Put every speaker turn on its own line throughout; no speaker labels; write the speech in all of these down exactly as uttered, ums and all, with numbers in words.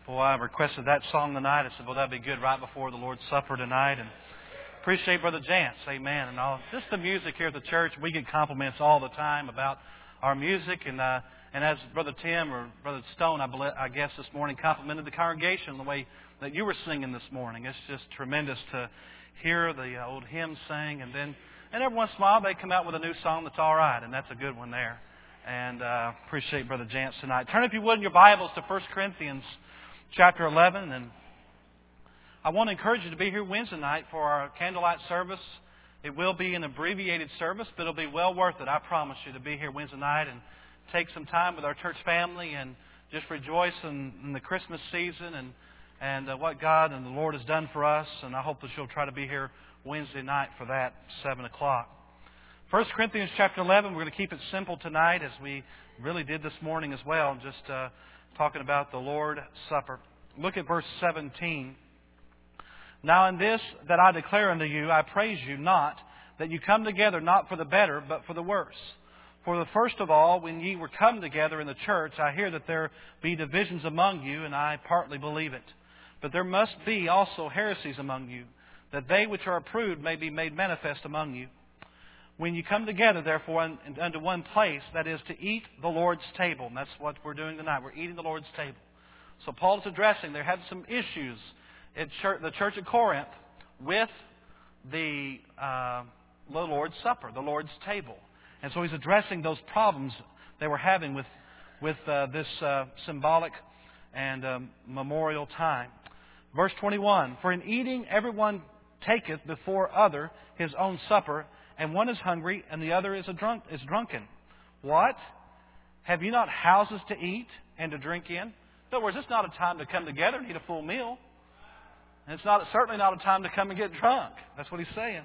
Well, I requested that song tonight. I said, well, that'd be good right before the Lord's Supper tonight. And appreciate Brother Jance. Amen. And all just the music here at the church. We get compliments all the time about our music. And uh, and as Brother Tim or Brother Stone, I, believe, I guess this morning, complimented the congregation the way that you were singing this morning. It's just tremendous to hear the old hymn sing. And then and every once in a while they come out with a new song that's all right. And that's a good one there. And uh, appreciate Brother Jance tonight. Turn, if you would, in your Bibles to First Corinthians chapter eleven. And I want to encourage you to be here Wednesday night for our candlelight service. It will be an abbreviated service, but it'll be well worth it. I promise you, to be here Wednesday night and take some time with our church family and just rejoice in, in the Christmas season and, and uh, what God and the Lord has done for us. And I hope that you'll try to be here Wednesday night for that, seven o'clock. First Corinthians chapter eleven, we're going to keep it simple tonight, as we really did this morning as well, just uh, talking about the Lord's Supper. Look at verse seventeen. Now in this that I declare unto you, I praise you not, that you come together not for the better, but for the worse. For the first of all, when ye were come together in the church, I hear that there be divisions among you, and I partly believe it. But there must be also heresies among you, that they which are approved may be made manifest among you. When you come together, therefore, unto one place, that is to eat the Lord's table. And that's what we're doing tonight. We're eating the Lord's table. So Paul is addressing, there had some issues at church, the church at Corinth with the, uh, the Lord's Supper, the Lord's table. And so he's addressing those problems they were having with, with uh, this uh, symbolic and um, memorial time. Verse twenty-one, for in eating everyone taketh before other his own supper, and one is hungry, and the other is a drunk is drunken. What? Have you not houses to eat and to drink in? In other words, it's not a time to come together and eat a full meal. And it's not certainly not a time to come and get drunk. That's what he's saying.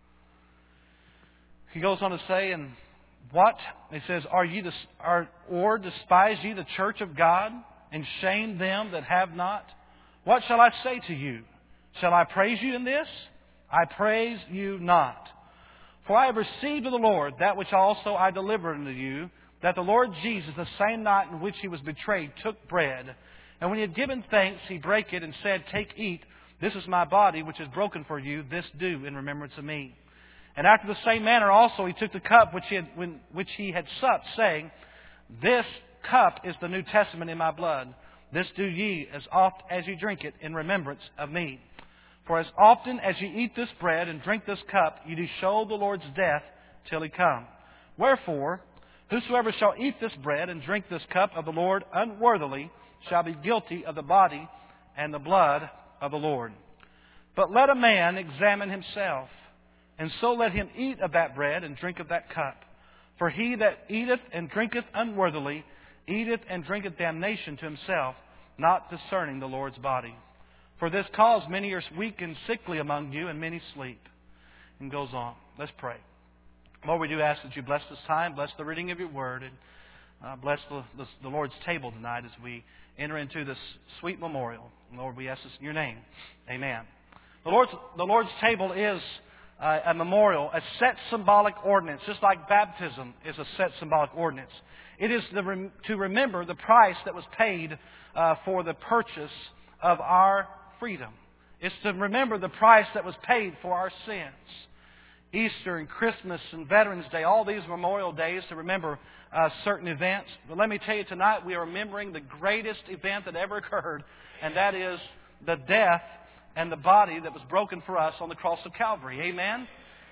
He goes on to say, and what? He says, Are ye the, are, or despise ye the church of God, and shame them that have not? What shall I say to you? Shall I praise you in this? I praise you not. For I have received of the Lord that which also I delivered unto you, that the Lord Jesus, the same night in which He was betrayed, took bread. And when He had given thanks, He brake it and said, Take, eat. This is my body, which is broken for you. This do in remembrance of me. And after the same manner also He took the cup which He had, when, which he had supped, saying, This cup is the New Testament in my blood. This do ye as oft as ye drink it in remembrance of me. For as often as ye eat this bread and drink this cup, ye do show the Lord's death till He come. Wherefore, whosoever shall eat this bread and drink this cup of the Lord unworthily shall be guilty of the body and the blood of the Lord. But let a man examine himself, and so let him eat of that bread and drink of that cup. For he that eateth and drinketh unworthily eateth and drinketh damnation to himself, not discerning the Lord's body. For this cause many are weak and sickly among you, and many sleep. And goes on. Let's pray. Lord, we do ask that you bless this time, bless the reading of your word, and uh, bless the, the, the Lord's table tonight as we enter into this sweet memorial. And Lord, we ask this in your name. Amen. The Lord's, the Lord's table is uh, a memorial, a set symbolic ordinance, just like baptism is a set symbolic ordinance. It is the, to remember the price that was paid uh, for the purchase of our freedom. It's to remember the price that was paid for our sins. Easter and Christmas and Veterans Day, all these memorial days to remember uh, certain events. But let me tell you, tonight we are remembering the greatest event that ever occurred, and that is the death and the body that was broken for us on the cross of Calvary. Amen?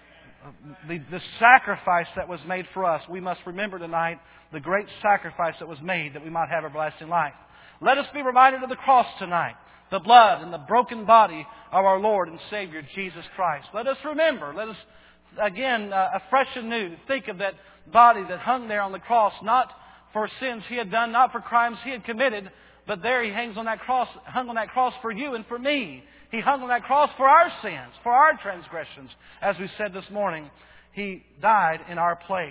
The, the sacrifice that was made for us. We must remember tonight the great sacrifice that was made that we might have everlasting life. Let us be reminded of the cross tonight. The blood and the broken body of our Lord and Savior, Jesus Christ. Let us remember, let us, again, uh, afresh and new, think of that body that hung there on the cross, not for sins He had done, not for crimes He had committed, but there He hangs on that cross, hung on that cross for you and for me. He hung on that cross for our sins, for our transgressions. As we said this morning, He died in our place.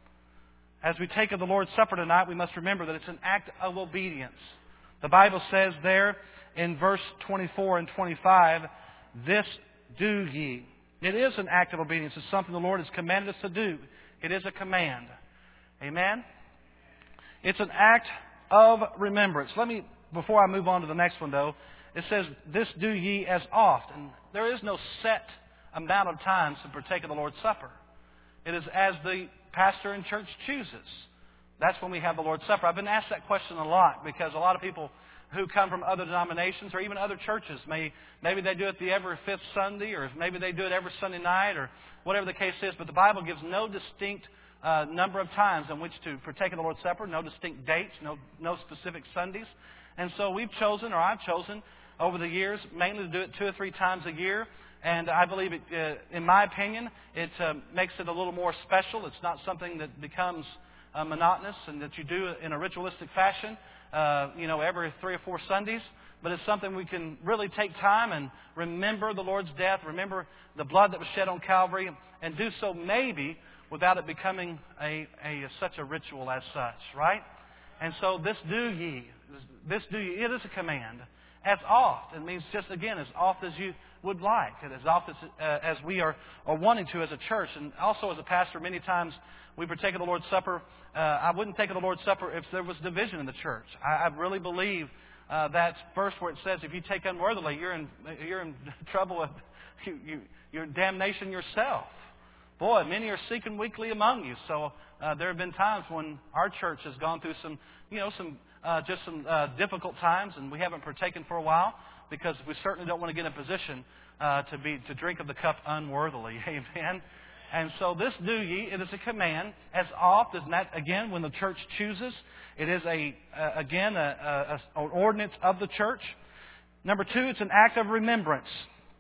As we take of the Lord's Supper tonight, we must remember that it's an act of obedience. The Bible says there, in verse twenty-four and twenty-five, this do ye. It is an act of obedience. It's something the Lord has commanded us to do. It is a command. Amen? It's an act of remembrance. Let me, before I move on to the next one though, it says, this do ye as oft. And there is no set amount of times to partake of the Lord's Supper. It is as the pastor in church chooses. That's when we have the Lord's Supper. I've been asked that question a lot because a lot of people who come from other denominations or even other churches, may, maybe they do it the every fifth Sunday, or maybe they do it every Sunday night, or whatever the case is. But the Bible gives no distinct uh, number of times in which to partake of the Lord's Supper, no distinct dates, no, no specific Sundays. And so we've chosen, or I've chosen, over the years, mainly to do it two or three times a year. And I believe, it, uh, in my opinion, it uh, makes it a little more special. It's not something that becomes uh, monotonous and that you do in a ritualistic fashion, uh, you know, every three or four Sundays. But it's something we can really take time and remember the Lord's death, remember the blood that was shed on Calvary, and do so maybe without it becoming a, a such a ritual as such, right? And so this do ye, this do ye, it is a command. As oft, it means just again, as oft as you would like, and as oft as, uh, as we are, are wanting to as a church. And also as a pastor, many times we partake of the Lord's Supper. Uh, I wouldn't take of the Lord's Supper if there was division in the church. I, I really believe uh, that verse where it says, if you take unworthily, you're in, you're in trouble with you, you, you're in damnation yourself. Boy, many are seeking weakly among you. So uh, there have been times when our church has gone through some, you know, some uh, just some uh, difficult times, and we haven't partaken for a while because we certainly don't want to get in a position uh, to be to drink of the cup unworthily. Amen. And so this do ye, it is a command, as oft as that, again, when the church chooses. It is, a uh, again, a, a, a, an ordinance of the church. Number two, it's an act of remembrance.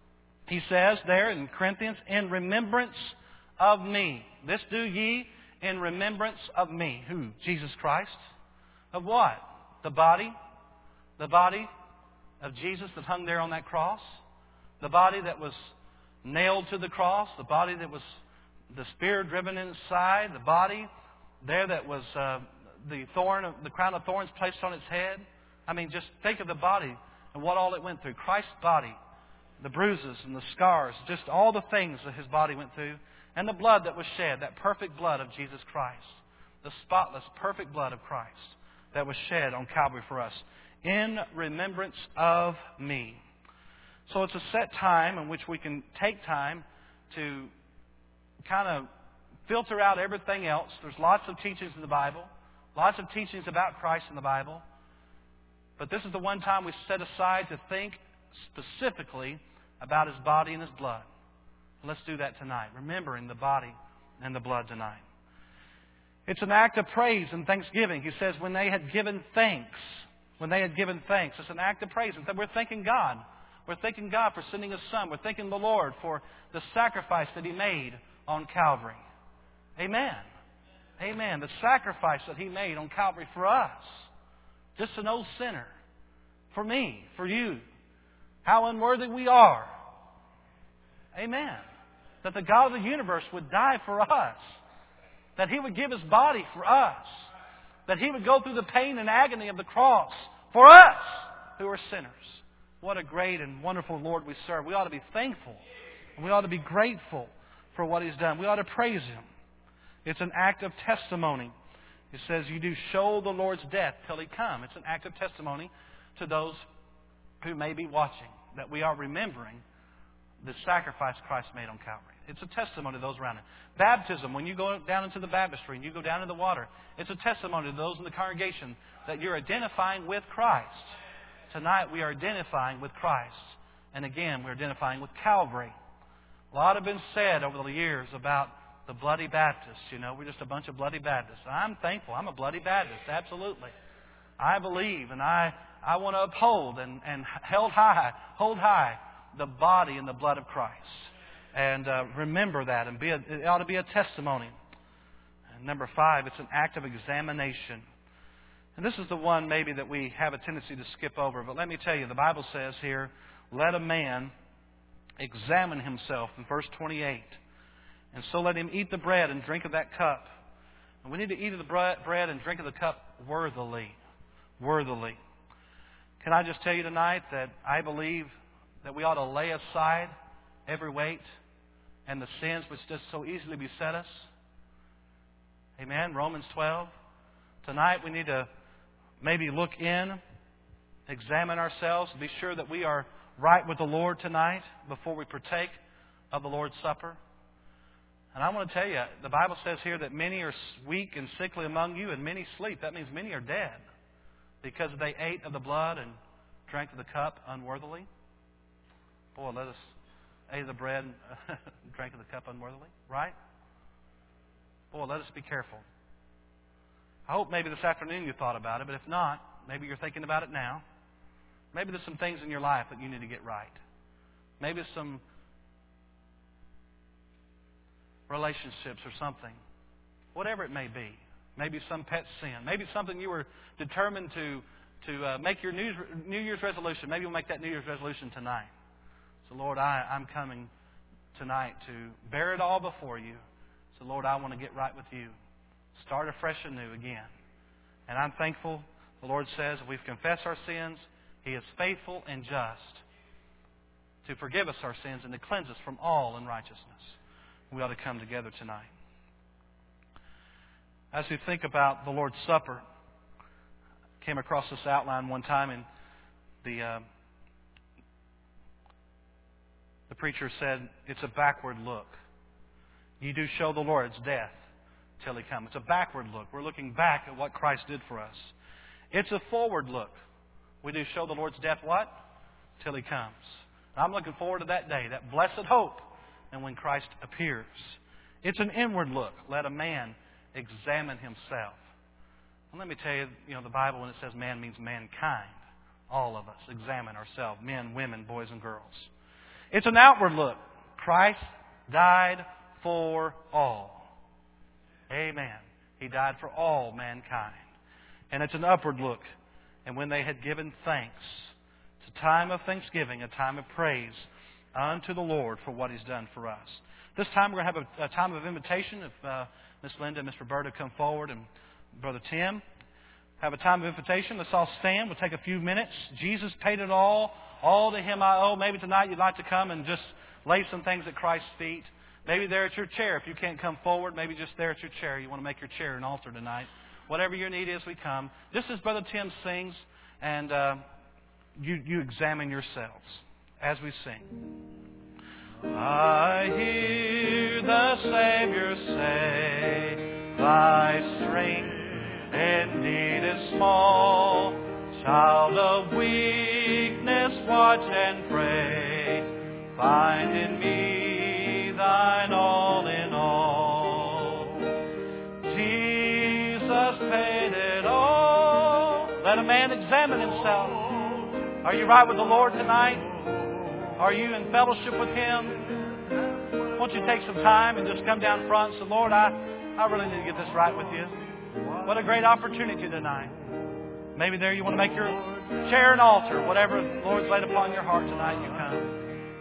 He says there in Corinthians, in remembrance of me. This do ye in remembrance of me. Who? Jesus Christ. Of what? The body. The body of Jesus that hung there on that cross. The body that was nailed to the cross. The body that was the spear driven in its side. The body there that was uh, the thorn, of, the crown of thorns placed on its head. I mean, just think of the body and what all it went through. Christ's body. The bruises and the scars. Just all the things that His body went through. And the blood that was shed. That perfect blood of Jesus Christ. The spotless, perfect blood of Christ that was shed on Calvary for us. In remembrance of me. So it's a set time in which we can take time to kind of filter out everything else. There's lots of teachings in the Bible. Lots of teachings about Christ in the Bible. But this is the one time we set aside to think specifically about His body and His blood. Let's do that tonight. Remembering the body and the blood tonight. It's an act of praise and thanksgiving. He says, when they had given thanks. When they had given thanks. It's an act of praise. And we're thanking God. We're thanking God for sending His Son. We're thanking the Lord for the sacrifice that He made on Calvary. Amen. Amen. The sacrifice that He made on Calvary for us. Just an old sinner. For me. For you. How unworthy we are. Amen. That the God of the universe would die for us. That He would give His body for us. That He would go through the pain and agony of the cross for us who are sinners. What a great and wonderful Lord we serve. We ought to be thankful. And we ought to be grateful for what He's done. We ought to praise Him. It's an act of testimony. It says, you do show the Lord's death till He come. It's an act of testimony to those who may be watching. That we are remembering the sacrifice Christ made on Calvary. It's a testimony to those around Him. Baptism, when you go down into the baptistry and you go down in the water, it's a testimony to those in the congregation that you're identifying with Christ. Tonight we are identifying with Christ. And again, we're identifying with Calvary. A lot have been said over the years about the bloody Baptists. You know, we're just a bunch of bloody Baptists. I'm thankful. I'm a bloody Baptist. Absolutely. I believe and I, I want to uphold and, and held high, hold high the body and the blood of Christ. And uh, remember that. And be a, it ought to be a testimony. And number five, it's an act of examination. And this is the one maybe that we have a tendency to skip over. But let me tell you, the Bible says here, let a man examine himself in verse twenty-eight. And so let him eat the bread and drink of that cup. And we need to eat of the bread and drink of the cup worthily. Worthily. Can I just tell you tonight that I believe that we ought to lay aside every weight and the sins which just so easily beset us. Amen. Romans twelve. Tonight we need to maybe look in, examine ourselves, be sure that we are right with the Lord tonight before we partake of the Lord's Supper. And I want to tell you, the Bible says here that many are weak and sickly among you, and many sleep. That means many are dead because they ate of the blood and drank of the cup unworthily. Boy, let us ate of the bread and drank of the cup unworthily, right? Boy, let us be careful. I hope maybe this afternoon you thought about it, but if not, maybe you're thinking about it now. Maybe there's some things in your life that you need to get right. Maybe some relationships or something. Whatever it may be. Maybe some pet sin. Maybe something you were determined to to uh, make your New, New Year's resolution. Maybe you'll make that New Year's resolution tonight. So, Lord, I, I'm coming tonight to bear it all before you. So, Lord, I want to get right with you. Start afresh and new again. And I'm thankful. The Lord says if we've confessed our sins, He is faithful and just to forgive us our sins and to cleanse us from all unrighteousness. We ought to come together tonight. As we think about the Lord's Supper, I came across this outline one time, and the uh, the preacher said it's a backward look. You do show the Lord's death till He comes. It's a backward look. We're looking back at what Christ did for us. It's a forward look. We do show the Lord's death what? Till He comes. And I'm looking forward to that day, that blessed hope, and when Christ appears. It's an inward look. Let a man examine himself. And let me tell you, you know, the Bible, when it says man, means mankind. All of us examine ourselves, men, women, boys, and girls. It's an outward look. Christ died for all. Amen. He died for all mankind. And it's an upward look. And when they had given thanks, it's a time of thanksgiving, a time of praise unto the Lord for what He's done for us. This time we're going to have a, a time of invitation. If uh, Miss Linda and Miss Roberta come forward, and Brother Tim have a time of invitation. Let's all stand. We'll take a few minutes. Jesus paid it all. All to Him I owe. Maybe tonight you'd like to come and just lay some things at Christ's feet. Maybe there at your chair. If you can't come forward, maybe just there at your chair. You want to make your chair an altar tonight. Whatever your need is, we come. Just as Brother Tim sings, and uh, you, you examine yourselves as we sing. I hear the Savior say, thy strength indeed is small. Child of weakness, watch and pray. Find in me thine all in all. Jesus paid it all. Let a man examine himself. Are you right with the Lord tonight? Are you in fellowship with Him? Won't you take some time and just come down front and say, Lord, I, I really need to get this right with you. What a great opportunity tonight. Maybe there you want to make your chair an altar. Whatever the Lord's laid upon your heart tonight, you come.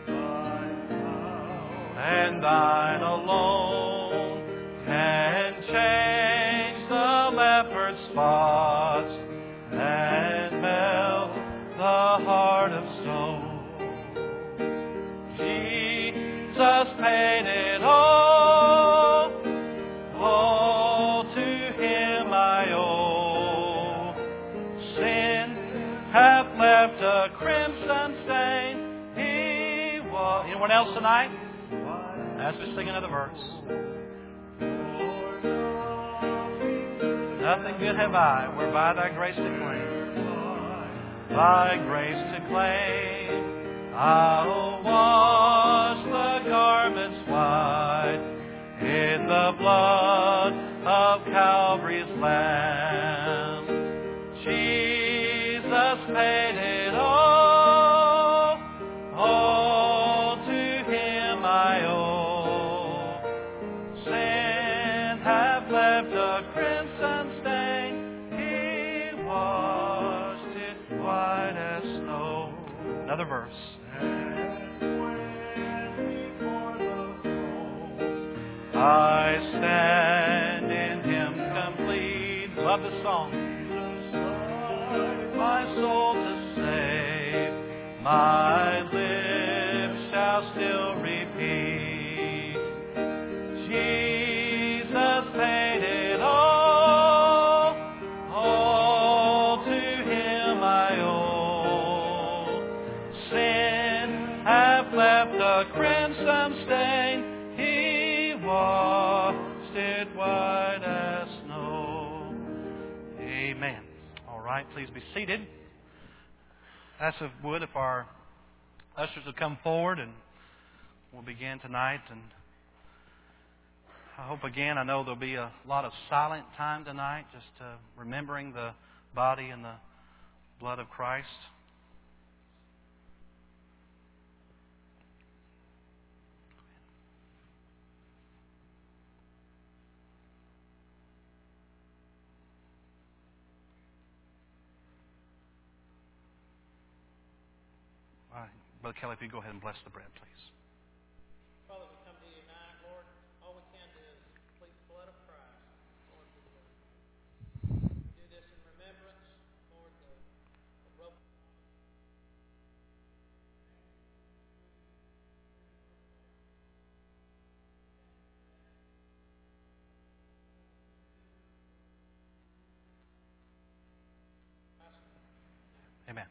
And thine alone can change the leopard's spots and melt the heart of stone. Jesus paid it all. All to Him I owe. Sin hath left a crimson stain. He was. Anyone else tonight? As we sing another verse. Nothing good have I, whereby Thy grace to claim. Thy grace to claim. I'll wash the garments white in the blood of Calvary's Lamb. Jesus paid it all. All to Him I owe. Sin hath left a crimson stain. He washed it white as snow. Another verse. I stand in Him complete. Love the song. My soul to save. My lips shall still repeat. Jesus paid it all. All to the crimson stain. He washed it white as snow. Amen. All right, please be seated. Ask if would if our ushers would come forward, and we'll begin tonight. And I hope again, I know there'll be a lot of silent time tonight, just uh, remembering the body and the blood of Christ. All right. Brother Kelly, if you go ahead and bless the bread, please.
Father, we come to you tonight, Lord. All we can do is plead the blood of Christ. Lord, we, uh, we do this in remembrance, Lord, the, the rope.
Amen.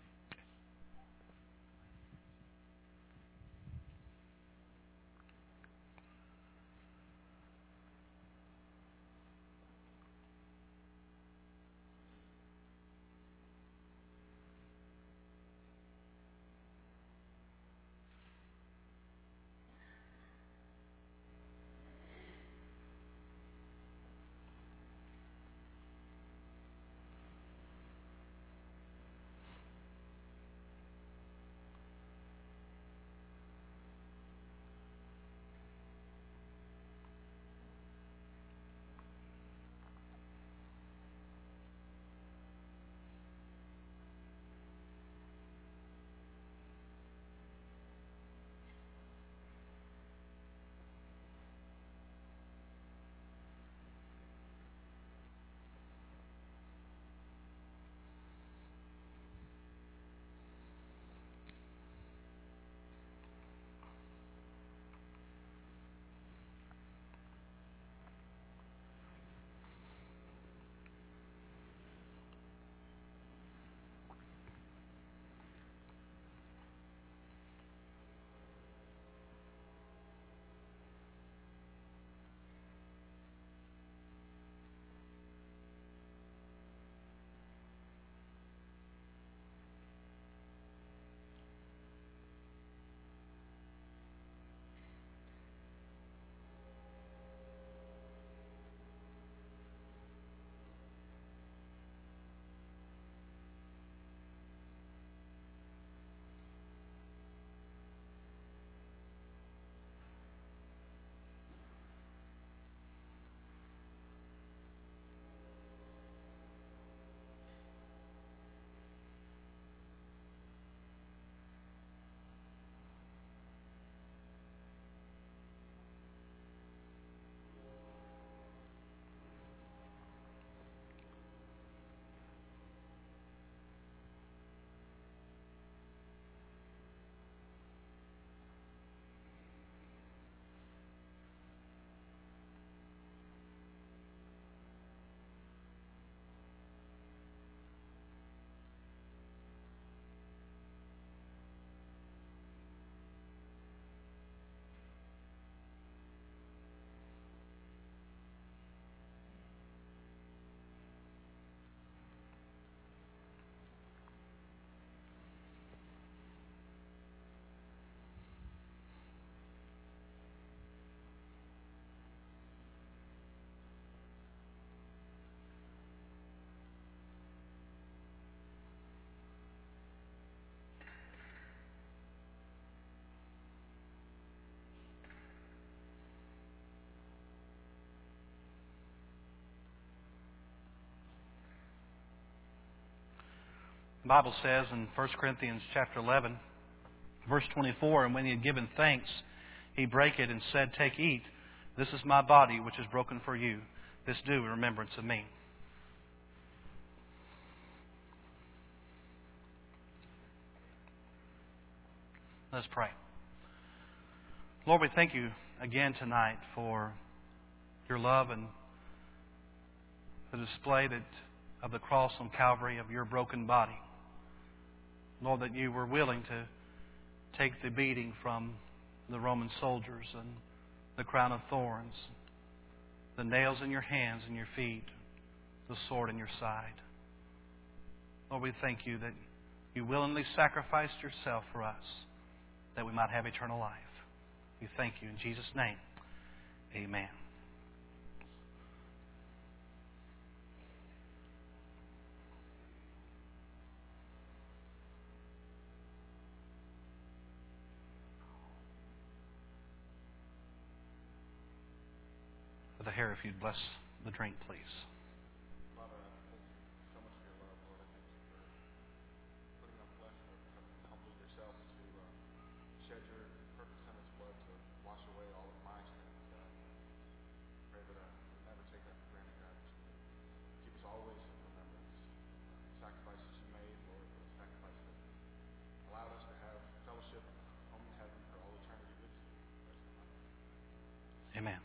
The Bible says in First Corinthians chapter eleven, verse twenty-four, and when he had given thanks, he brake it and said, "Take, eat. This is my body, which is broken for you. This do in remembrance of me." Let's pray. Lord, we thank you again tonight for your love and the display that of the cross on Calvary of your broken body. Lord, that you were willing to take the beating from the Roman soldiers and the crown of thorns, the nails in your hands and your feet, the sword in your side. Lord, we thank you that you willingly sacrificed yourself for us that we might have eternal life. We thank you in Jesus' name. Amen. Brother Harry, if you'd bless the drink, please.
Father, I thank you so much for your love, Lord. I thank you for putting on flesh, Lord, for humbling yourself to uh, shed your perfect Son's blood to wash away all of my sins. Uh, I pray that I would never take that for granted, God, that you would keep us always in remembrance. The sacrifices you made, Lord, the sacrifice that allowed us to have fellowship home in heaven for all eternity with you.
Amen.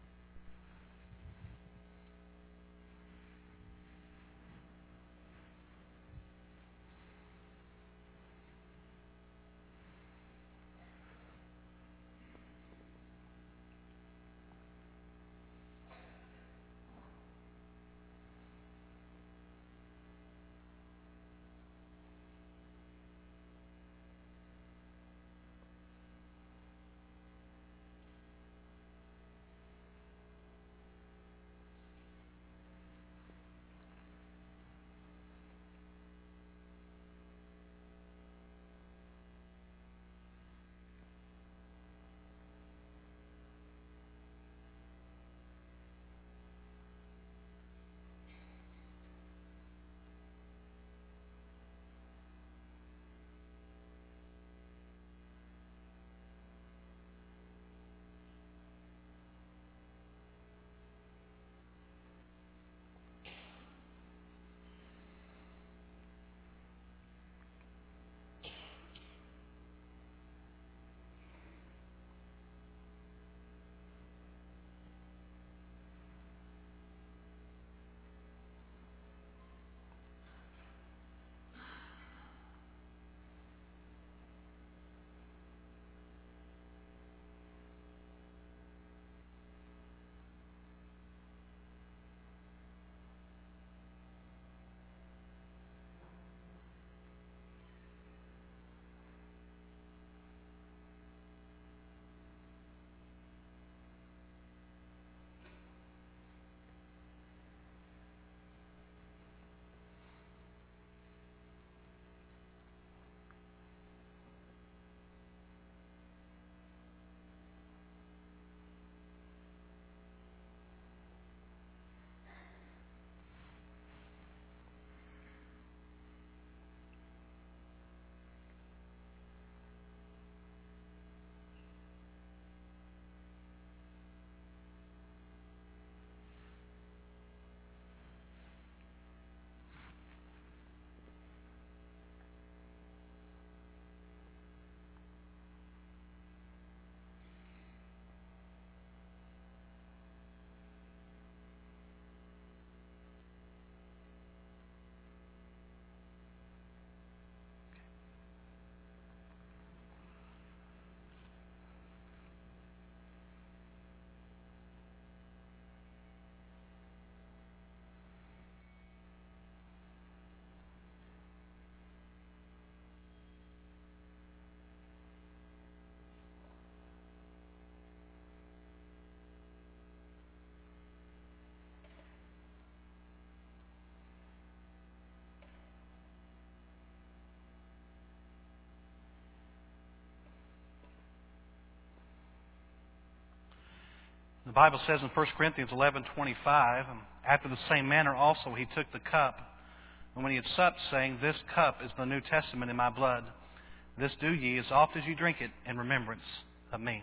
The Bible says in First Corinthians eleven twenty-five, after the same manner also he took the cup, and when he had supped, saying, This cup is the New Testament in my blood. This do ye as oft as you drink it in remembrance of me.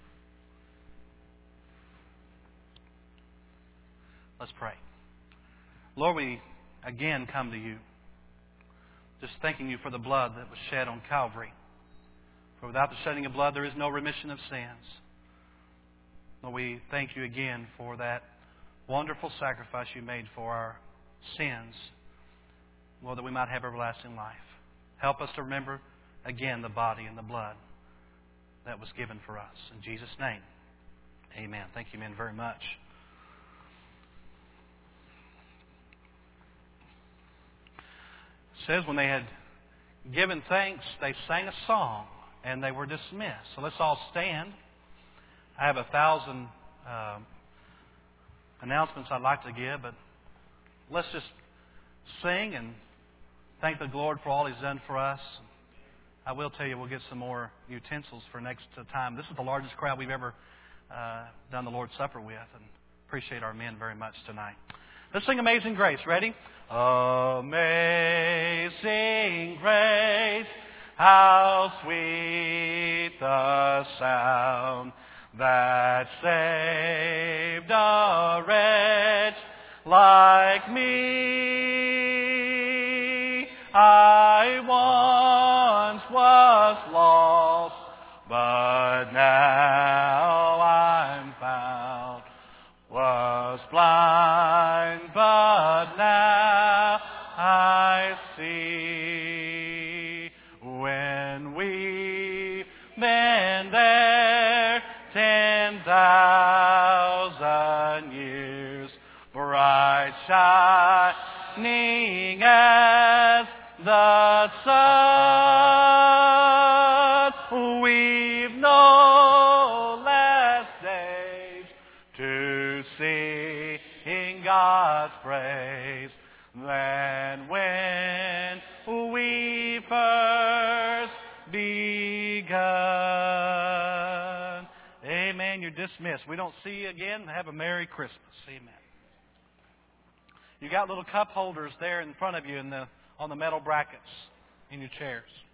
Let's pray. Lord, we again come to you, just thanking you for the blood that was shed on Calvary. For without the shedding of blood, there is no remission of sins. Lord, we thank you again for that wonderful sacrifice you made for our sins, Lord, that we might have everlasting life. Help us to remember again the body and the blood that was given for us. In Jesus' name, amen. Thank you, men, very much. It says when they had given thanks, they sang a song, and they were dismissed. So let's all stand. I have a thousand uh, announcements I'd like to give, but let's just sing and thank the Lord for all He's done for us. I will tell you, we'll get some more utensils for next time. This is the largest crowd we've ever uh, done the Lord's Supper with, and appreciate our men very much tonight. Let's sing Amazing Grace. Ready? Amazing grace, how sweet the sound that saved a wretch like me. I once was lost, but now I'm found. Was blind, but now I see. When we've been there ten thousand years, bright shining as the sun, we've no less days to sing God's praise than when we first begun. Amen. You're dismissed. We don't see you again. Have a Merry Christmas. Amen. You got little cup holders there in front of you in the on the metal brackets in your chairs.